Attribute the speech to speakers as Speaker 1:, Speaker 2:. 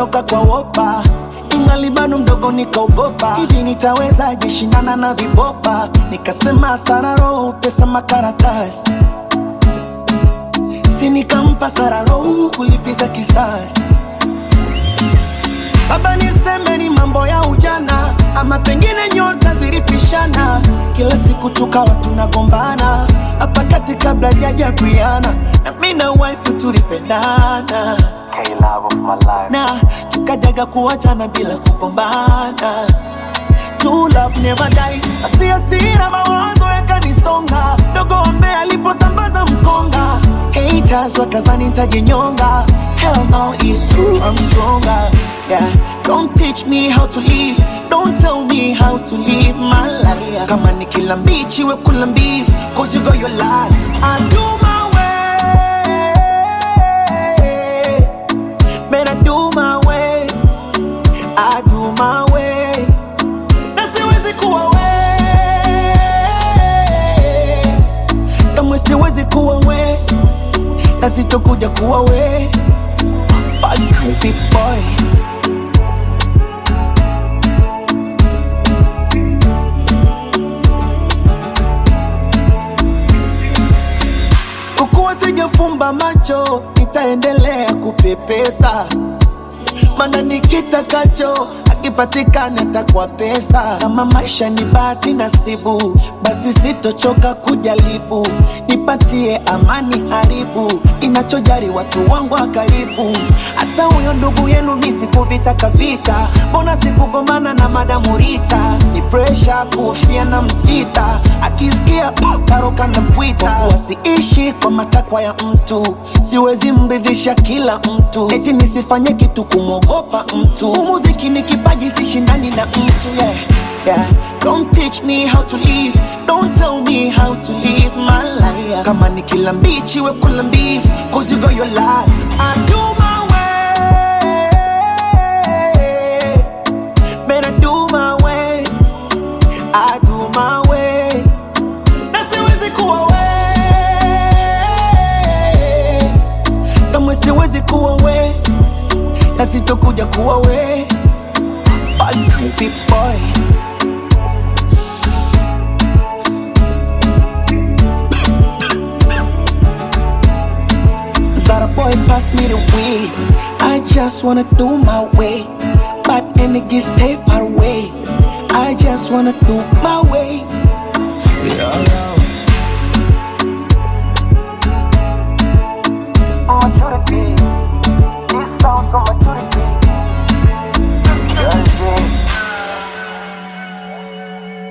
Speaker 1: nikadondoka kwa wopa, ingali bado mdogo nikaogopa, hivi nitawezaje shindana na vibopa, nikasema sararo pesa makaratasi, si nikampa sararo kulipiza kisasi. Baba niseme ni mambo ya ujana, ama pengine nyota zilipishana, kila siku tukawa tunagombana, hapa kati kabla jaja Brianna, na mimi na wife tulipendana,
Speaker 2: K love of my life,
Speaker 1: na tukajaga kuachana bila kugombana. True love never die. Asira mawazo yakanisonga, dogo ambaye aliposambaza mkonga, haters wakazani nitajinyonga. Hell no, it's true, I'm stronger. Yeah, don't teach me how to live, don't tell me how to live my life. Kama ni kila mbichi we kula mbivu, cause you got your life. I do my way, man, I do my way, I do my way. Na siwezi kuwa we, kama siwezi kuwa we, na sitokuja kuwa we. Big boy. Kukuwa sijafumba macho, nitaendelea kupepesa, mana nikitakacho akipatikana atakuwa pesa. Kama maisha ni bahati nasibu, basi sitochoka kujaribu, nipatie amani haribu, inachojari watu wangu wa karibu. Hata huyo ndugu yenu mimi sikuvitaka vita, mbona sikugomana na Madam Rita, ni pressure kuhofia na mpita, akisikia taroka na pwita. Kwa siishi kwa matakwa ya mtu, siwezi mridhisha kila mtu, eti nisifanye kitu kumogopa mtu. Muziki ni kipaji sishindani na mtu, yeah, yeah. Don't teach me how to live, don't tell me how to live my life. Kama ni kila mbichi we kula mbivu, cause you got your life. I do my way, man, I do my way, I do my way. Na siwezi kuwa we, kama siwezi kuwa we, na sitokuja kuwa we. Big boy. Zara boy pass me the weed, I just wanna do my way, bad energy stay far away, I just wanna do my way.